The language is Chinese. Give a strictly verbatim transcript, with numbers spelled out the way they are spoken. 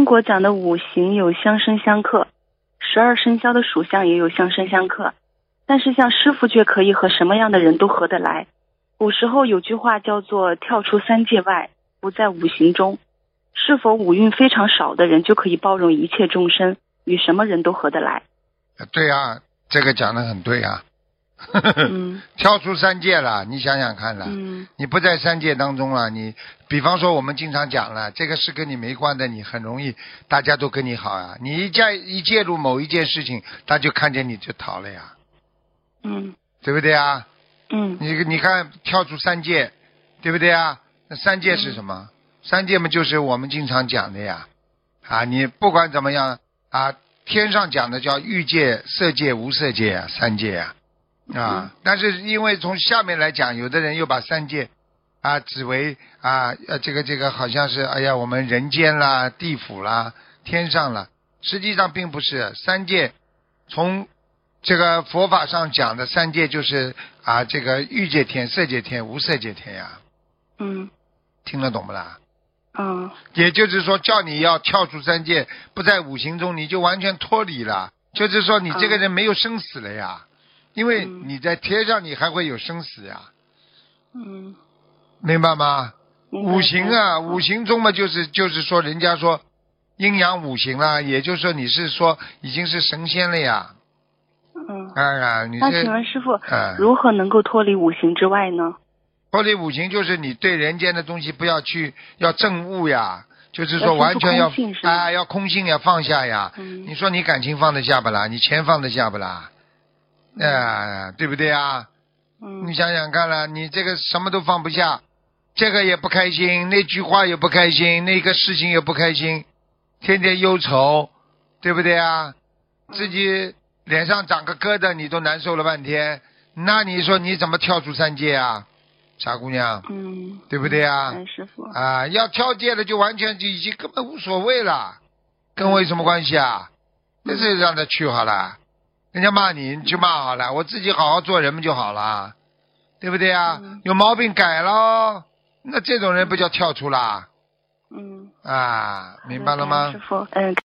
国讲的五行有相生相克，十二生肖的属相也有相生相克，但是像师傅却可以和什么样的人都合得来。古时候有句话叫做跳出三界外，不在五行中。是否五运非常少的人就可以包容一切众生，与什么人都合得来？ 对啊，这个讲得很对啊。 嗯、 跳出三界了，你想想看了、嗯、你不在三界当中了，你比方说我们经常讲了，这个事跟你没关的，你很容易大家都跟你好啊，你一介一介入某一件事情，他就看见你就逃了呀。 嗯， 对不对啊？ 嗯， 你你看跳出三界，对不对啊？那三界是什么？嗯、三界嘛就是我们经常讲的呀。啊，你不管怎么样啊，天上讲的叫欲界、色界、无色界啊，三界啊。啊、嗯，但是因为从下面来讲，有的人又把三界啊指为啊呃这个这个好像是哎呀我们人间啦、地府啦、天上啦，实际上并不是。三界从这个佛法上讲的三界就是啊这个欲界天、色界天、无色界天呀。 嗯， 听得懂不啦？ 嗯， 也就是说叫你要跳出三界，不在五行中，你就完全脱离了，就是说你这个人没有生死了呀。嗯，因为你在天上你还会有生死呀。 嗯， 明白吗？ 明白。 五行啊，五行中嘛就是就是说人家说阴阳五行啦，也就是说你是说已经是神仙了呀。 嗯， 啊，你那请问师傅、 嗯、 如何能够脱离五行之外呢？ 脱离五行就是你对人间的东西不要去要证悟呀，就是说完全要要啊要空性呀，放下呀、 嗯、 你说你感情放得下不啦？你钱放得下不啦？啊、呃，对不对啊？ 嗯， 你想想看了，你这个什么都放不下，这个也不开心，那句话也不开心，那个事情也不开心，天天忧愁，对不对啊？自己脸上长个疙瘩你都难受了半天，那你说你怎么跳出三界啊？傻姑娘， 嗯， 对不对啊？ 哎，师傅啊，要跳界了就完全就已经根本无所谓了，跟我有什么关系啊？那、嗯、是让他去好了。人家骂你，你就骂好了，我自己好好做人们就好了，对不对啊？ 嗯、 有毛病改咯，那这种人不叫跳出啦？ 嗯， 啊，明白了吗？ 师傅，嗯。